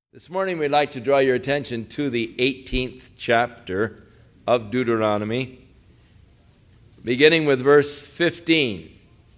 This morning we'd like to draw your attention to the 18th chapter of Deuteronomy, beginning with verse 15.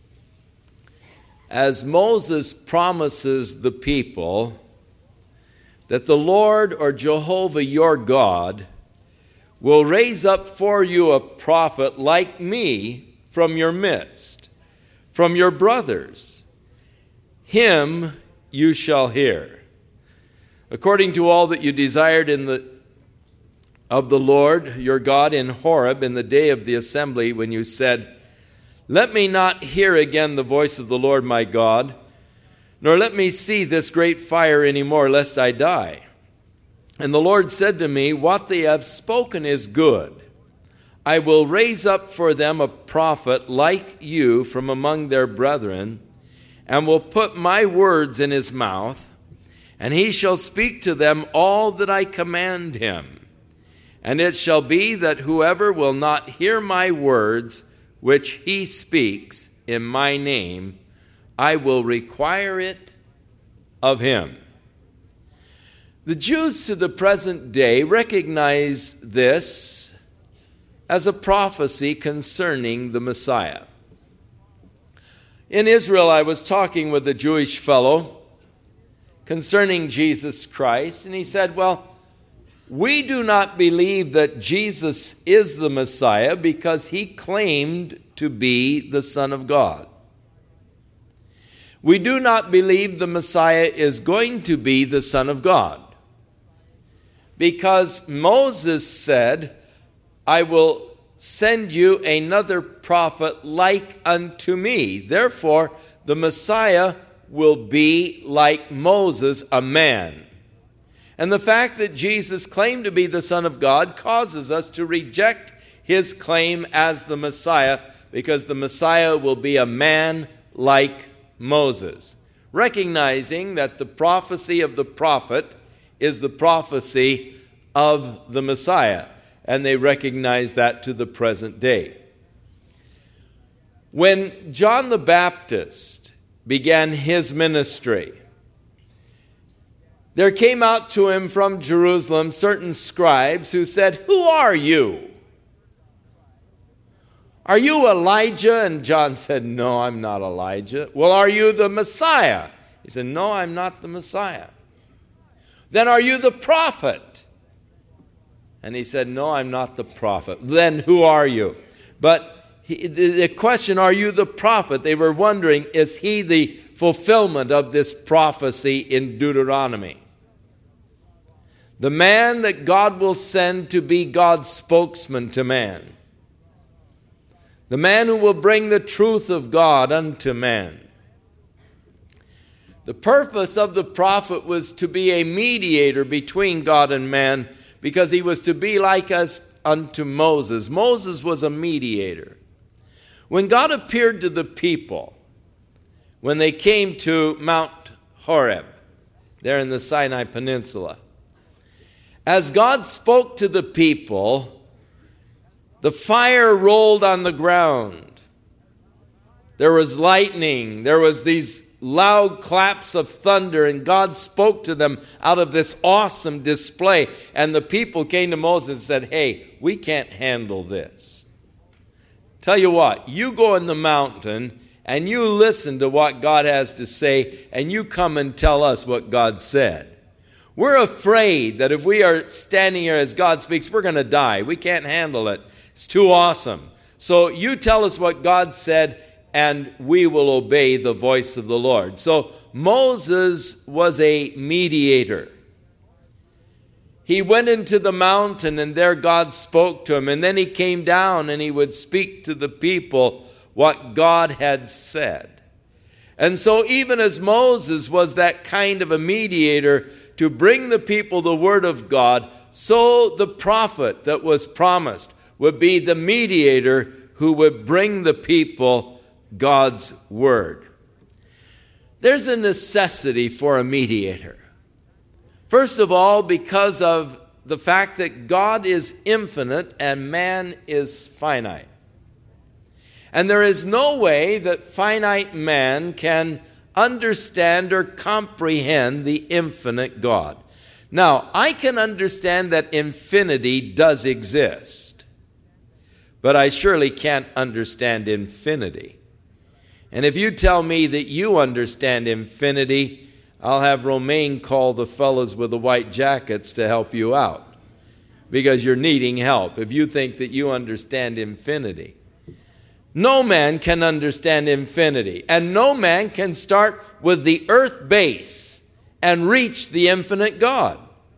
As Moses promises the people that the Lord or Jehovah your God will raise up for you a prophet like me from your midst, from your brothers. Him you shall hear. According to all that you desired of the Lord your God in Horeb in the day of the assembly, when you said, "Let me not hear again the voice of the Lord my God, nor let me see this great fire any more, lest I die." And the Lord said to me, "What they have spoken is good. I will raise up for them a prophet like you from among their brethren, and will put my words in his mouth, and he shall speak to them all that I command him. And it shall be that whoever will not hear my words, which he speaks in my name, I will require it of him." The Jews to the present day recognize this as a prophecy concerning the Messiah. In Israel, I was talking with a Jewish fellow concerning Jesus Christ, and he said, "Well, we do not believe that Jesus is the Messiah because he claimed to be the Son of God. We do not believe the Messiah is going to be the Son of God because Moses said, 'I will send you another prophet like unto me.' Therefore, the Messiah will be like Moses, a man." And the fact that Jesus claimed to be the Son of God causes us to reject his claim as the Messiah, because the Messiah will be a man like Moses, recognizing that the prophecy of the prophet is the prophecy of the Messiah, and they recognize that to the present day. When John the Baptist began his ministry, there came out to him from Jerusalem certain scribes who said, "Who are you? Are you Elijah?" And John said, "No, I'm not Elijah." "Well, are you the Messiah?" He said, "No, I'm not the Messiah." "Then are you the prophet?" And he said, "No, I'm not the prophet." "Then who are you?" But the question, "Are you the prophet?" they were wondering, is he the fulfillment of this prophecy in Deuteronomy? The man that God will send to be God's spokesman to man. The man who will bring the truth of God unto man. The purpose of the prophet was to be a mediator between God and man, because he was to be like us unto Moses. Moses was a mediator. When God appeared to the people, when they came to Mount Horeb, there in the Sinai Peninsula, as God spoke to the people, the fire rolled on the ground. There was lightning. There was these loud claps of thunder, and God spoke to them out of this awesome display. And the people came to Moses and said, "Hey, we can't handle this. Tell you what, you go in the mountain and you listen to what God has to say, and you come and tell us what God said. We're afraid that if we are standing here as God speaks, we're going to die. We can't handle it. It's too awesome. So you tell us what God said, and we will obey the voice of the Lord." So Moses was a mediator. He went into the mountain, and there God spoke to him. And then he came down, and he would speak to the people what God had said. And so even as Moses was that kind of a mediator to bring the people the word of God, so the prophet that was promised would be the mediator who would bring the people God's word. There's a necessity for a mediator. First of all, because of the fact that God is infinite and man is finite. And there is no way that finite man can understand or comprehend the infinite God. Now, I can understand that infinity does exist, but I surely can't understand infinity. And if you tell me that you understand infinity, I'll have Romaine call the fellows with the white jackets to help you out, because you're needing help if you think that you understand infinity. No man can understand infinity, and no man can start with the earth base and reach the infinite God.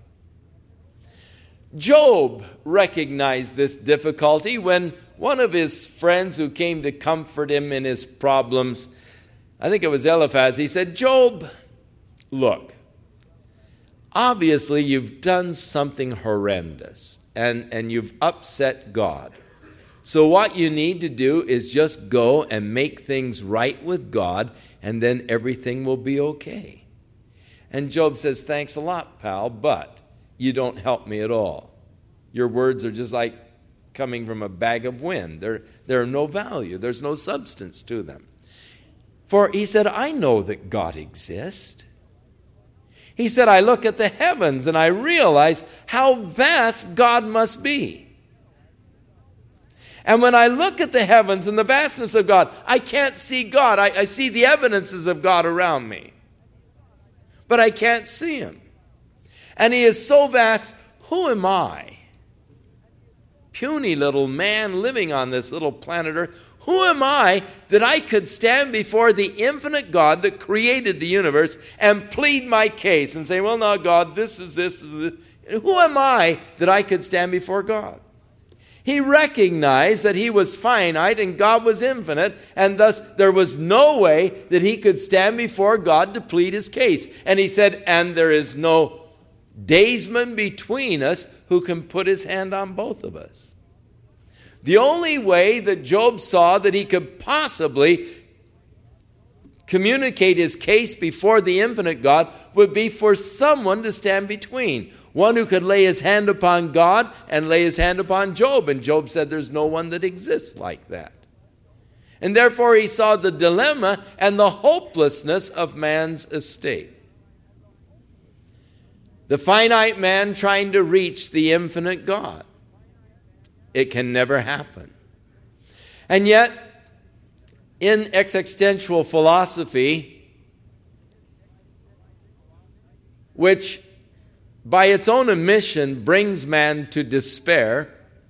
Job recognized this difficulty when one of his friends who came to comfort him in his problems, I think it was Eliphaz, he said, "Job, look, obviously you've done something horrendous and you've upset God. So what you need to do is just go and make things right with God, and then everything will be okay." And Job says, "Thanks a lot, pal, but you don't help me at all. Your words are just like coming from a bag of wind. They're of no value. There's no substance to them." For he said, "I know that God exists." He said, "I look at the heavens and I realize how vast God must be. And when I look at the heavens and the vastness of God, I can't see God. I see the evidences of God around me, but I can't see Him. And He is so vast, who am I? Puny little man living on this little planet Earth. Who am I that I could stand before the infinite God that created the universe and plead my case and say, well, now, God, this is this. Who am I that I could stand before God?" He recognized that he was finite and God was infinite, and thus there was no way that he could stand before God to plead his case. And he said, "And there is no daysman between us who can put his hand on both of us." The only way that Job saw that he could possibly communicate his case before the infinite God would be for someone to stand between. One who could lay his hand upon God and lay his hand upon Job. And Job said there's no one that exists like that. And therefore he saw the dilemma and the hopelessness of man's estate. The finite man trying to reach the infinite God. It can never happen. And yet, in existential philosophy, which by its own admission brings man to despair,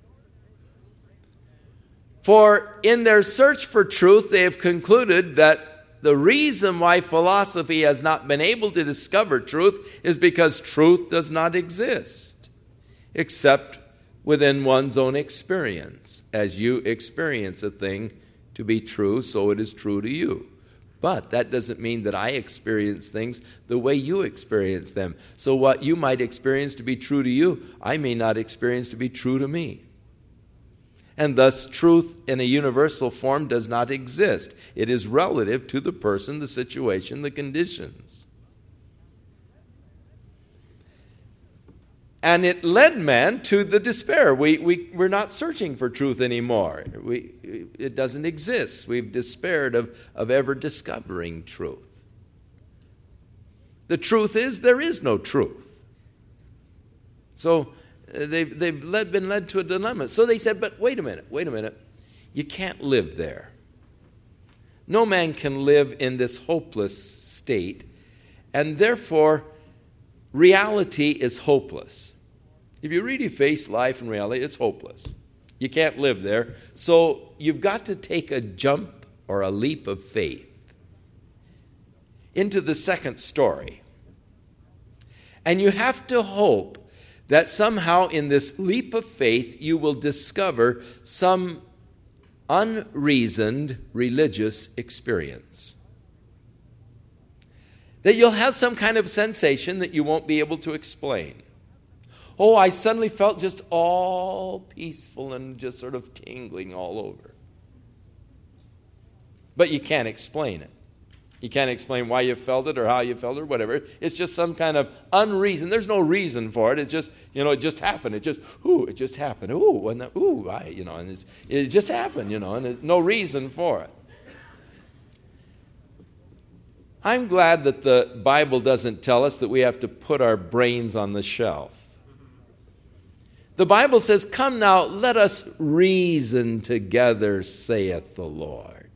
for in their search for truth they have concluded that the reason why philosophy has not been able to discover truth is because truth does not exist, except within one's own experience. As you experience a thing to be true, so it is true to you. But that doesn't mean that I experience things the way you experience them. So what you might experience to be true to you, I may not experience to be true to me. And thus, truth in a universal form does not exist. It is relative to the person, the situation, the conditions. And it led man to the despair. We're not searching for truth anymore. It doesn't exist. We've despaired of ever discovering truth. The truth is, there is no truth. So they've been led to a dilemma. So they said, but wait a minute. You can't live there. No man can live in this hopeless state, and therefore reality is hopeless. If you really face life and reality, it's hopeless. You can't live there. So you've got to take a jump or a leap of faith into the second story. And you have to hope that somehow in this leap of faith you will discover some unreasoned religious experience. That you'll have some kind of sensation that you won't be able to explain. Oh, I suddenly felt just all peaceful and just sort of tingling all over. But you can't explain it. You can't explain why you felt it or how you felt it or whatever. It's just some kind of unreason. There's no reason for it. It's just, it just happened. It just happened. And it just happened, and there's no reason for it. I'm glad that the Bible doesn't tell us that we have to put our brains on the shelf. The Bible says, "Come now, let us reason together, saith the Lord."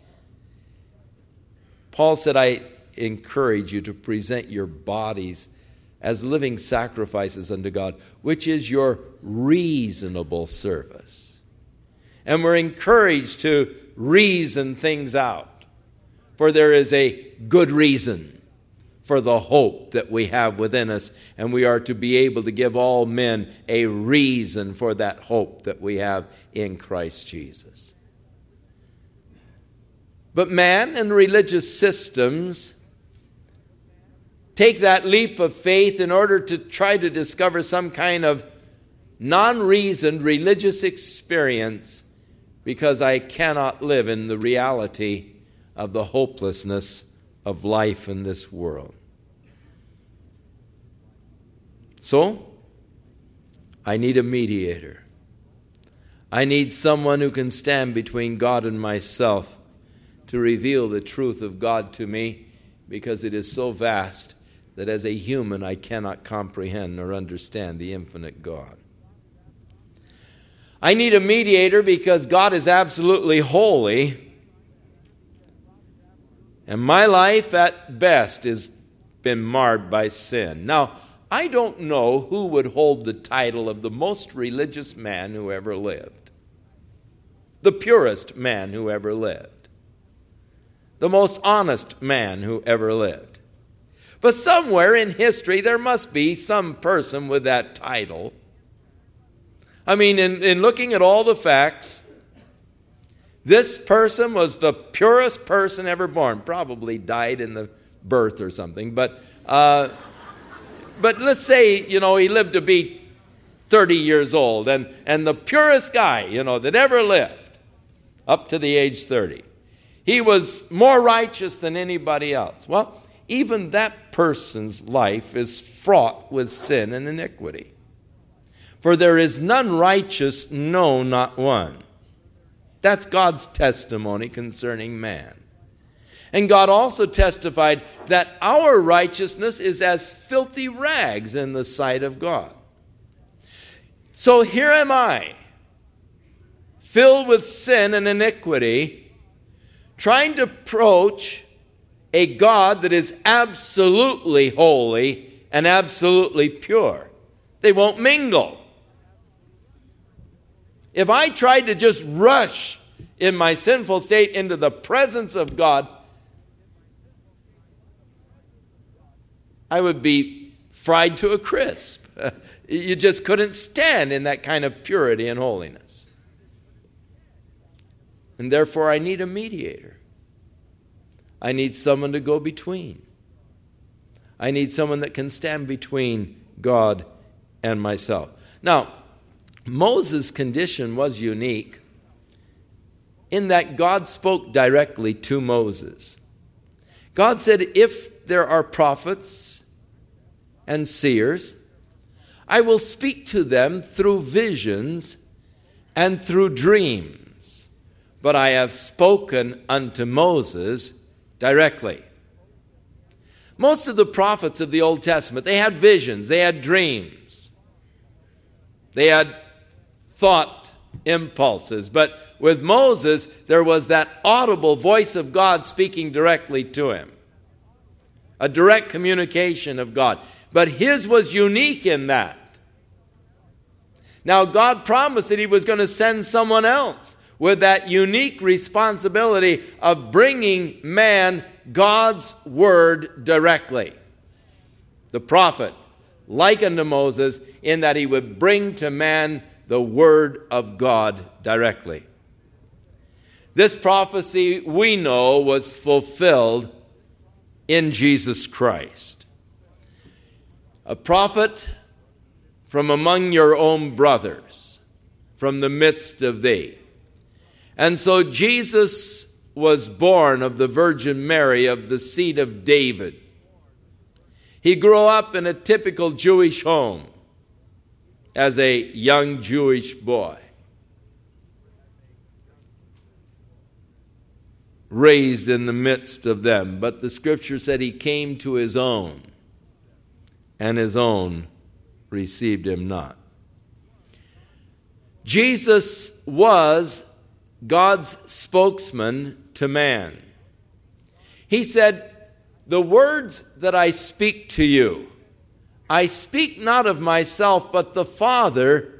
Paul said, "I encourage you to present your bodies as living sacrifices unto God, which is your reasonable service." And we're encouraged to reason things out, for there is a good reason for the hope that we have within us, and we are to be able to give all men a reason for that hope that we have in Christ Jesus. But man and religious systems take that leap of faith in order to try to discover some kind of non-reasoned religious experience, because I cannot live in the reality of the hopelessness of life in this world. So, I need a mediator. I need someone who can stand between God and myself to reveal the truth of God to me, because it is so vast that as a human I cannot comprehend nor understand the infinite God. I need a mediator because God is absolutely holy, and my life at best has been marred by sin. Now, I don't know who would hold the title of the most religious man who ever lived, the purest man who ever lived, the most honest man who ever lived. But somewhere in history there must be some person with that title. I mean, in looking at all the facts, this person was the purest person ever born. Probably died in the birth or something. But let's say, he lived to be 30 years old. And the purest guy, that ever lived up to the age 30. He was more righteous than anybody else. Well, even that person's life is fraught with sin and iniquity. For there is none righteous, no, not one. That's God's testimony concerning man. And God also testified that our righteousness is as filthy rags in the sight of God. So here am I, filled with sin and iniquity, trying to approach a God that is absolutely holy and absolutely pure. They won't mingle. If I tried to just rush in my sinful state into the presence of God, I would be fried to a crisp. You just couldn't stand in that kind of purity and holiness. And therefore I need a mediator. I need someone to go between. I need someone that can stand between God and myself. Now, Moses' condition was unique in that God spoke directly to Moses. God said, if there are prophets and seers, I will speak to them through visions and through dreams. But I have spoken unto Moses directly. Most of the prophets of the Old Testament, they had visions, they had dreams, they had thought impulses. But with Moses, there was that audible voice of God speaking directly to him. A direct communication of God. But his was unique in that. Now, God promised that he was going to send someone else with that unique responsibility of bringing man God's word directly. The prophet, like unto Moses, in that he would bring to man the word of God directly. This prophecy, we know, was fulfilled in Jesus Christ. A prophet from among your own brothers, from the midst of thee. And so Jesus was born of the Virgin Mary, of the seed of David. He grew up in a typical Jewish home as a young Jewish boy. raised in the midst of them. But the scripture said he came to his own, and his own received him not. Jesus was God's spokesman to man. He said, "The words that I speak to you, I speak not of myself, but the Father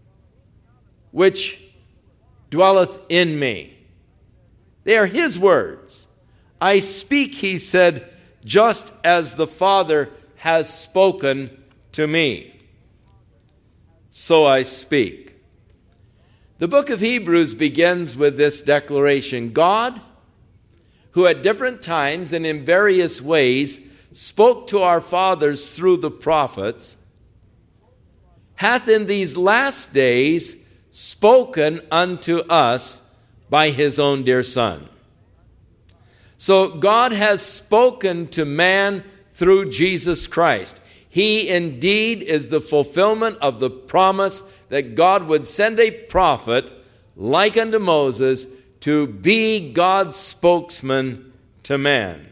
which dwelleth in me." They are his words. I speak, he said, just as the Father has spoken to me. So I speak. The book of Hebrews begins with this declaration: God, who at different times and in various ways spoke to our fathers through the prophets, hath in these last days spoken unto us by his own dear Son. So God has spoken to man through Jesus Christ. He indeed is the fulfillment of the promise that God would send a prophet like unto Moses to be God's spokesman to man.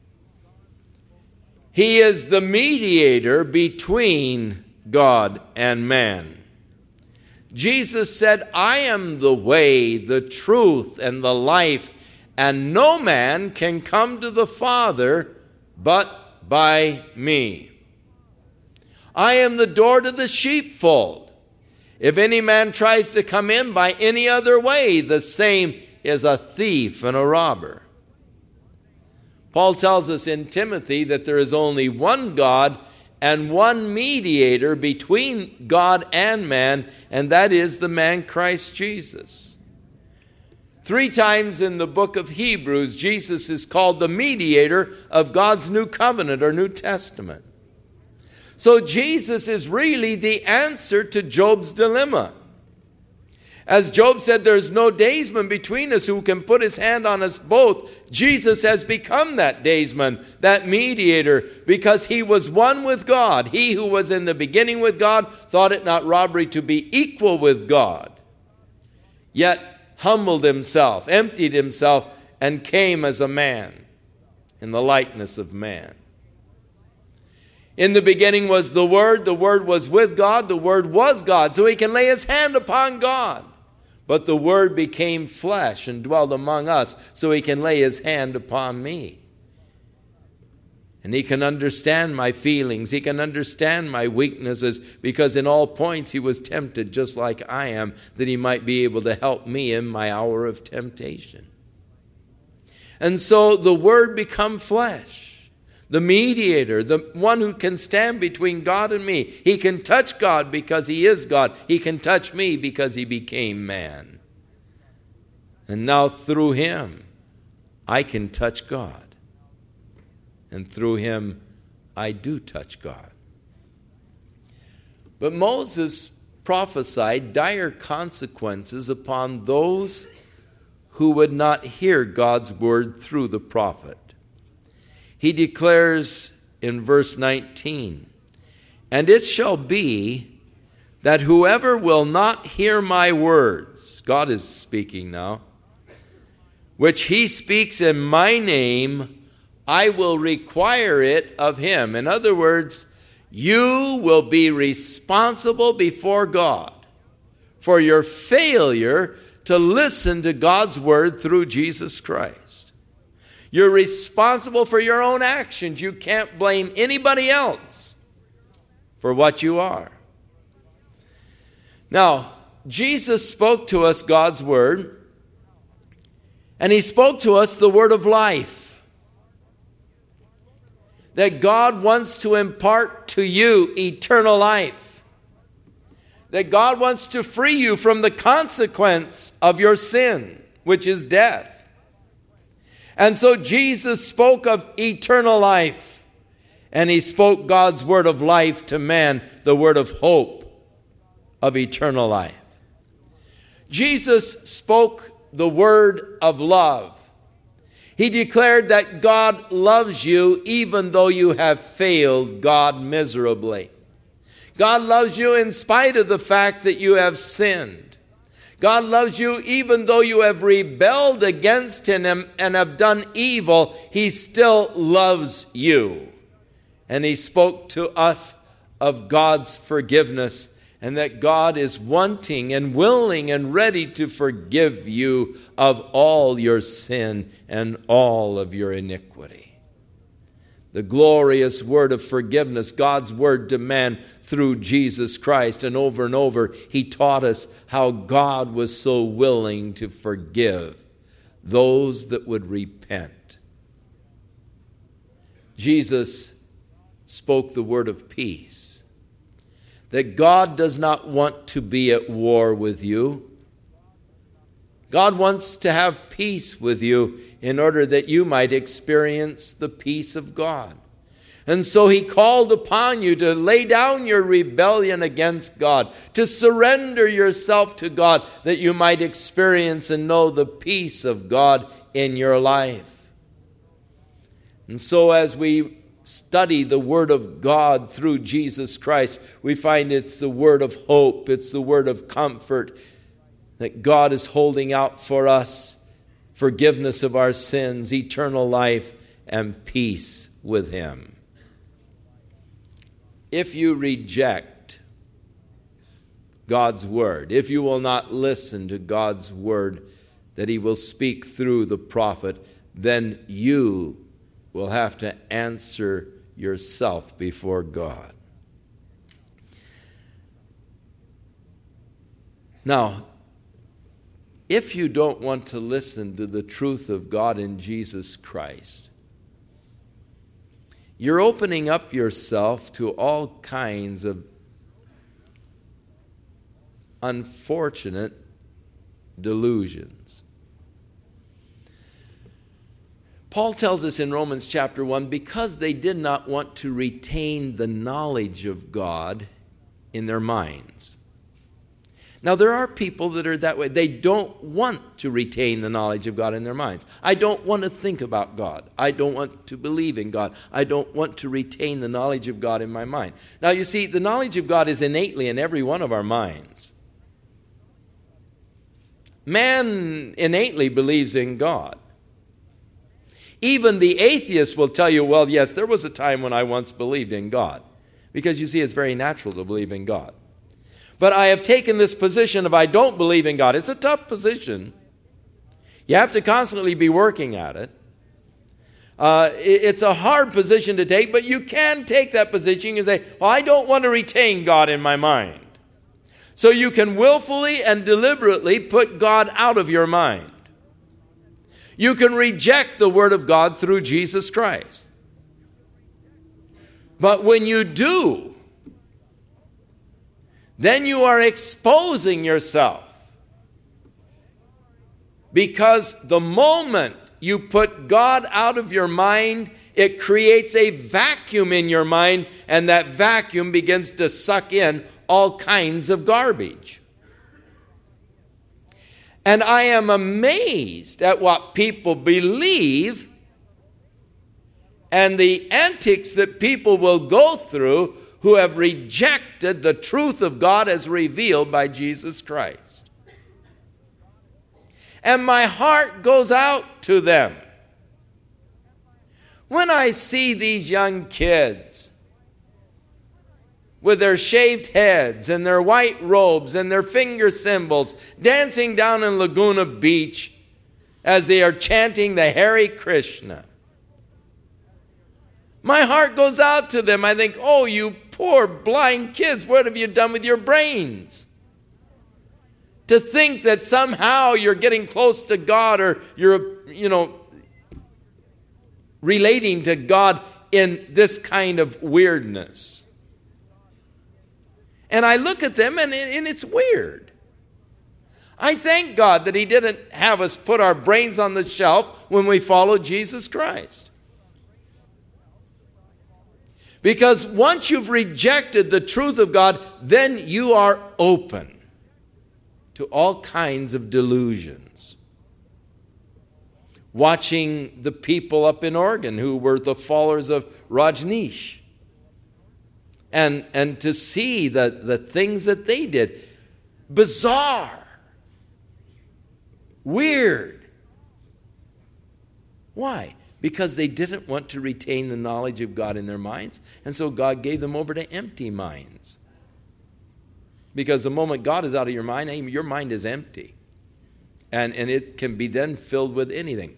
He is the mediator between God and man. Jesus said, "I am the way, the truth, and the life, and no man can come to the Father but by me. I am the door to the sheepfold. If any man tries to come in by any other way, the same is a thief and a robber." Paul tells us in Timothy that there is only one God and one mediator between God and man, and that is the man Christ Jesus. 3 times in the book of Hebrews, Jesus is called the mediator of God's new covenant or New Testament. So Jesus is really the answer to Job's dilemma. As Job said, there's no daysman between us who can put his hand on us both. Jesus has become that daysman, that mediator, because he was one with God. He who was in the beginning with God thought it not robbery to be equal with God, yet humbled himself, emptied himself, and came as a man in the likeness of man. In the beginning was the Word was with God, the Word was God, so he can lay his hand upon God. But the Word became flesh and dwelled among us, so he can lay his hand upon me. And he can understand my feelings, he can understand my weaknesses, because in all points he was tempted just like I am, that he might be able to help me in my hour of temptation. And so the Word become flesh. The mediator, the one who can stand between God and me. He can touch God because he is God. He can touch me because he became man. And now through him, I can touch God. And through him, I do touch God. But Moses prophesied dire consequences upon those who would not hear God's word through the prophet. He declares in verse 19, "And it shall be that whoever will not hear my words," God is speaking now, "which he speaks in my name, I will require it of him." In other words, you will be responsible before God for your failure to listen to God's word through Jesus Christ. You're responsible for your own actions. You can't blame anybody else for what you are. Now, Jesus spoke to us God's word, and he spoke to us the word of life. That God wants to impart to you eternal life. That God wants to free you from the consequence of your sin, which is death. And so Jesus spoke of eternal life, and he spoke God's word of life to man, the word of hope of eternal life. Jesus spoke the word of love. He declared that God loves you even though you have failed God miserably. God loves you in spite of the fact that you have sinned. God loves you even though you have rebelled against Him and have done evil. He still loves you. And He spoke to us of God's forgiveness, and that God is wanting and willing and ready to forgive you of all your sin and all of your iniquity. The glorious word of forgiveness, God's word to man through Jesus Christ. And over, He taught us how God was so willing to forgive those that would repent. Jesus spoke the word of peace. That God does not want to be at war with you. God wants to have peace with you in order that you might experience the peace of God. And so He called upon you to lay down your rebellion against God, to surrender yourself to God, that you might experience and know the peace of God in your life. And so as we study the Word of God through Jesus Christ, we find it's the word of hope, it's the word of comfort, that God is holding out for us forgiveness of our sins, eternal life, and peace with Him. If you reject God's Word, if you will not listen to God's Word that He will speak through the prophet, then you will have to answer yourself before God. Now, if you don't want to listen to the truth of God in Jesus Christ, you're opening up yourself to all kinds of unfortunate delusions. Paul tells us in Romans chapter 1, because they did not want to retain the knowledge of God in their minds. Now, there are people that are that way. They don't want to retain the knowledge of God in their minds. I don't want to think about God. I don't want to believe in God. I don't want to retain the knowledge of God in my mind. Now, you see, the knowledge of God is innately in every one of our minds. Man innately believes in God. Even the atheist will tell you, well, yes, there was a time when I once believed in God. Because you see, it's very natural to believe in God. But I have taken this position of I don't believe in God. It's a tough position. You have to constantly be working at it. It's a hard position to take, but you can take that position and say, well, I don't want to retain God in my mind. So you can willfully and deliberately put God out of your mind. You can reject the Word of God through Jesus Christ. But when you do, then you are exposing yourself. Because the moment you put God out of your mind, it creates a vacuum in your mind, and that vacuum begins to suck in all kinds of garbage. And I am amazed at what people believe and the antics that people will go through who have rejected the truth of God as revealed by Jesus Christ. And my heart goes out to them. When I see these young kids with their shaved heads and their white robes and their finger cymbals dancing down in Laguna Beach as they are chanting the Hare Krishna, my heart goes out to them. I think, oh, you poor blind kids, what have you done with your brains? To think that somehow you're getting close to God, or you're, relating to God in this kind of weirdness. And I look at them and it's weird. I thank God that He didn't have us put our brains on the shelf when we followed Jesus Christ. Because once you've rejected the truth of God, then you are open to all kinds of delusions. Watching the people up in Oregon who were the followers of Rajneesh. And to see the things that they did. Bizarre. Weird. Why? Because they didn't want to retain the knowledge of God in their minds, and so God gave them over to empty minds. Because the moment God is out of your mind, hey, your mind is empty. And it can be then filled with anything.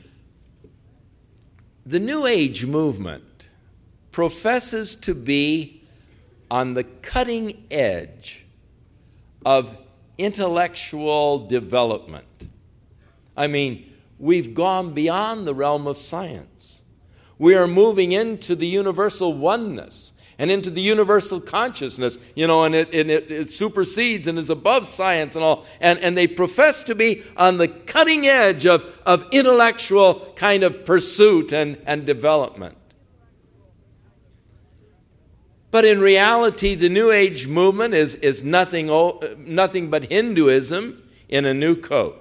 The New Age movement professes to be on the cutting edge of intellectual development. I mean, we've gone beyond the realm of science. We are moving into the universal oneness and into the universal consciousness, and it supersedes and is above science and all. And they profess to be on the cutting edge of intellectual kind of pursuit and development. But in reality, the New Age movement is nothing but Hinduism in a new coat.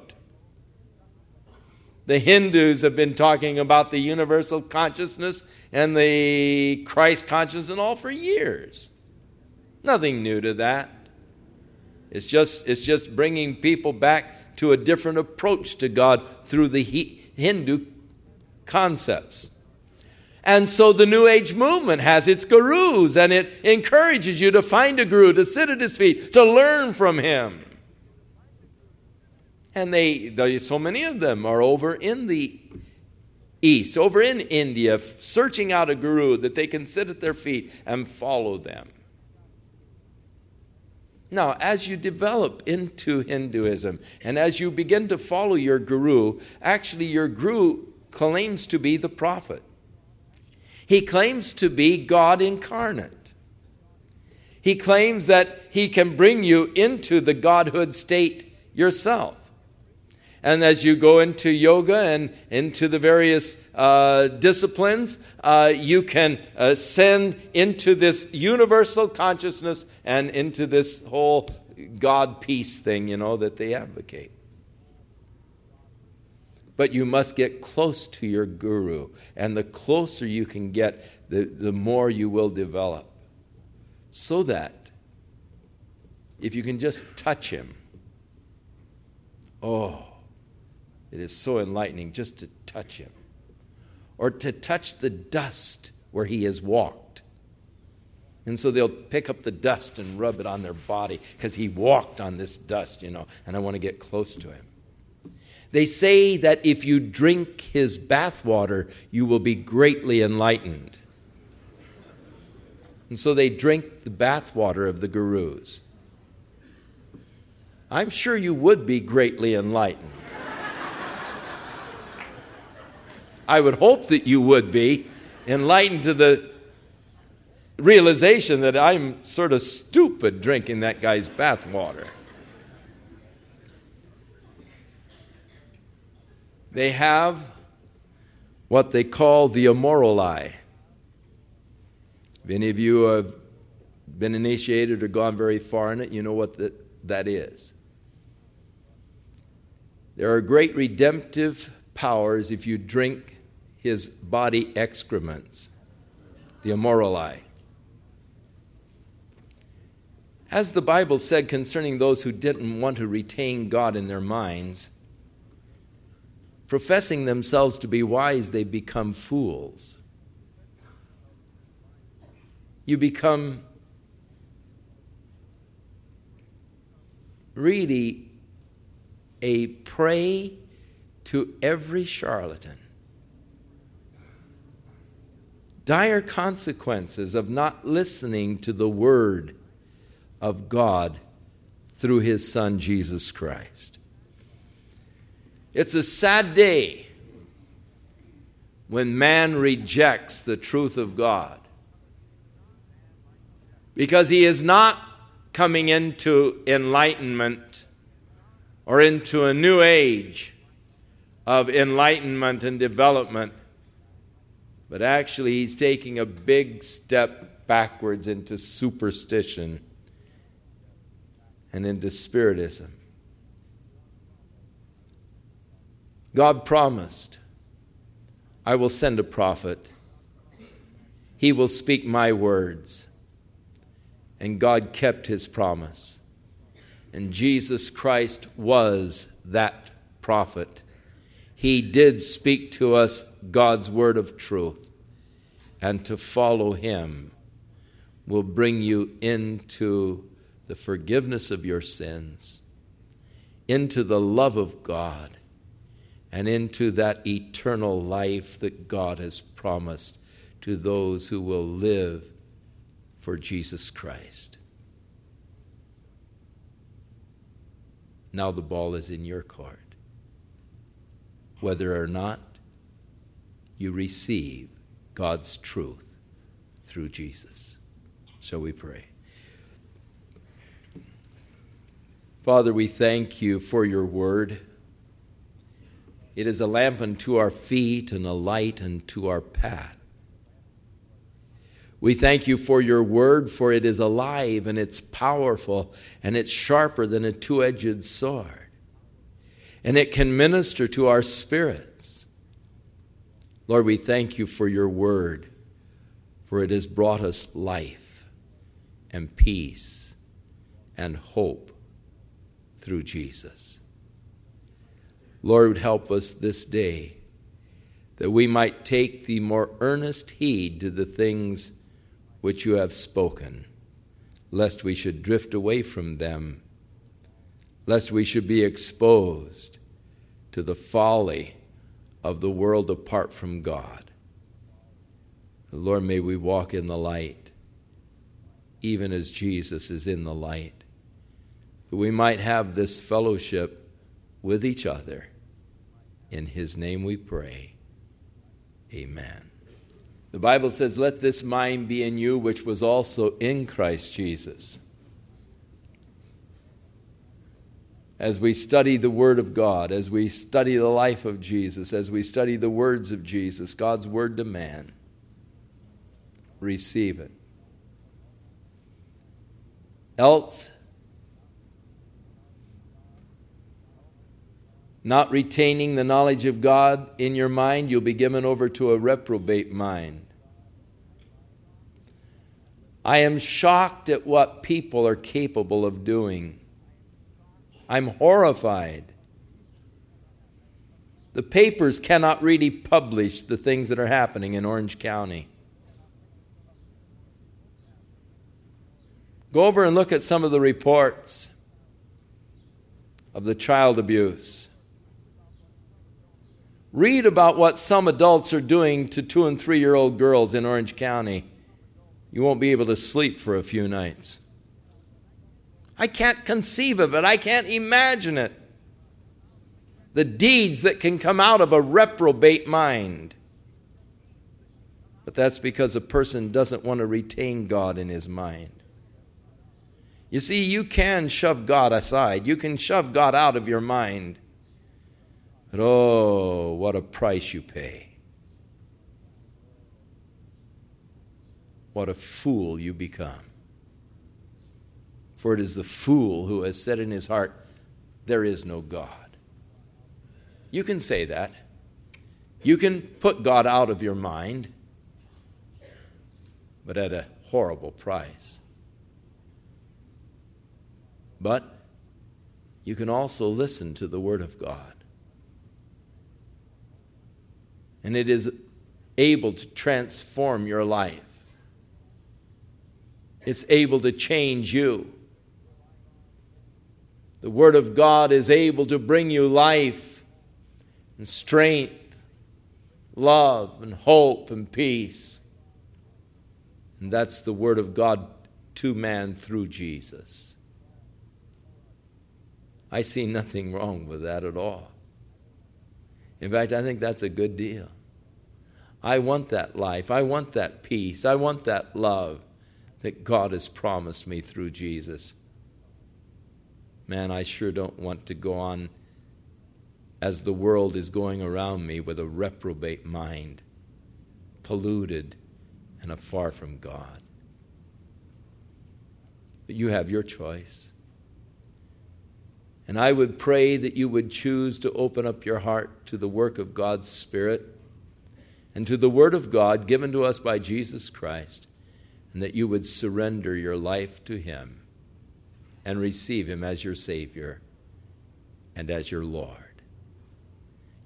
The Hindus have been talking about the universal consciousness and the Christ consciousness and all for years. Nothing new to that. It's just bringing people back to a different approach to God through the Hindu concepts. And so the New Age movement has its gurus, and it encourages you to find a guru, to sit at his feet, to learn from him. And so many of them are over in the East, over in India, searching out a guru that they can sit at their feet and follow them. Now, as you develop into Hinduism, and as you begin to follow your guru, actually your guru claims to be the prophet. He claims to be God incarnate. He claims that he can bring you into the godhood state yourself. And as you go into yoga and into the various disciplines, you can ascend into this universal consciousness and into this whole God peace thing, that they advocate. But you must get close to your guru. And the closer you can get, the more you will develop. So that if you can just touch him, it is so enlightening just to touch him. Or to touch the dust where he has walked. And so they'll pick up the dust and rub it on their body because he walked on this dust, and I want to get close to him. They say that if you drink his bathwater, you will be greatly enlightened. And so they drink the bathwater of the gurus. I'm sure you would be greatly enlightened. I would hope that you would be enlightened to the realization that I'm sort of stupid drinking that guy's bathwater. They have what they call the immoral eye. If any of you have been initiated or gone very far in it, you know what that is. There are great redemptive powers if you drink his body excrements, the immoral eye. As the Bible said concerning those who didn't want to retain God in their minds, professing themselves to be wise, they become fools. You become really a prey to every charlatan. Dire consequences of not listening to the Word of God through His Son, Jesus Christ. It's a sad day when man rejects the truth of God, because he is not coming into enlightenment or into a new age of enlightenment and development, but actually he's taking a big step backwards into superstition and into spiritism. God promised, I will send a prophet. He will speak my words. And God kept his promise. And Jesus Christ was that prophet, he did speak to us God's word of truth. And to follow him will bring you into the forgiveness of your sins, into the love of God, and into that eternal life that God has promised to those who will live for Jesus Christ. Now the ball is in your court, whether or not you receive God's truth through Jesus. Shall we pray? Father, we thank you for your word. It is a lamp unto our feet and a light unto our path. We thank you for your word, for it is alive and it's powerful and it's sharper than a two-edged sword. And it can minister to our spirits. Lord, we thank you for your word, for it has brought us life and peace and hope through Jesus. Lord, help us this day that we might take the more earnest heed to the things which you have spoken, lest we should drift away from them, lest we should be exposed to the folly of the world apart from God. Lord, may we walk in the light, even as Jesus is in the light, that we might have this fellowship with each other. In his name we pray. Amen. The Bible says, let this mind be in you, which was also in Christ Jesus. As we study the Word of God, as we study the life of Jesus, as we study the words of Jesus, God's word to man, receive it. Else, not retaining the knowledge of God in your mind, you'll be given over to a reprobate mind. I am shocked at what people are capable of doing. I'm horrified. The papers cannot really publish the things that are happening in Orange County. Go over and look at some of the reports of the child abuse. Read about what some adults are doing to 2- and 3-year-old girls in Orange County. You won't be able to sleep for a few nights. I can't conceive of it. I can't imagine it. The deeds that can come out of a reprobate mind. But that's because a person doesn't want to retain God in his mind. You see, you can shove God aside. You can shove God out of your mind. But oh, what a price you pay. What a fool you become. For it is the fool who has said in his heart, there is no God. You can say that. You can put God out of your mind, but at a horrible price. But you can also listen to the Word of God. And it is able to transform your life. It's able to change you. The Word of God is able to bring you life and strength, love and hope and peace. And that's the Word of God to man through Jesus. I see nothing wrong with that at all. In fact, I think that's a good deal. I want that life. I want that peace. I want that love that God has promised me through Jesus. Man, I sure don't want to go on as the world is going around me with a reprobate mind, polluted and afar from God. But you have your choice. And I would pray that you would choose to open up your heart to the work of God's Spirit and to the Word of God given to us by Jesus Christ, and that you would surrender your life to Him and receive Him as your Savior and as your Lord.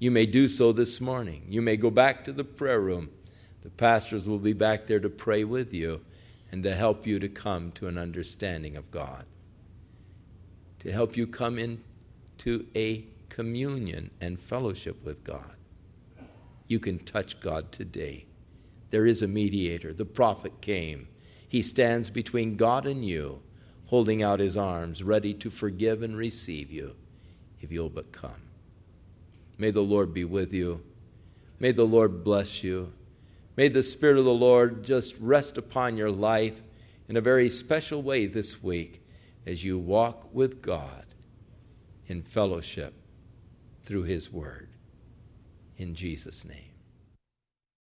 You may do so this morning. You may go back to the prayer room. The pastors will be back there to pray with you and to help you to come to an understanding of God, to help you come into a communion and fellowship with God. You can touch God today. There is a mediator. The prophet came. He stands between God and you, holding out his arms, ready to forgive and receive you if you'll but come. May the Lord be with you. May the Lord bless you. May the Spirit of the Lord just rest upon your life in a very special way this week as you walk with God in fellowship through his word. In Jesus' name.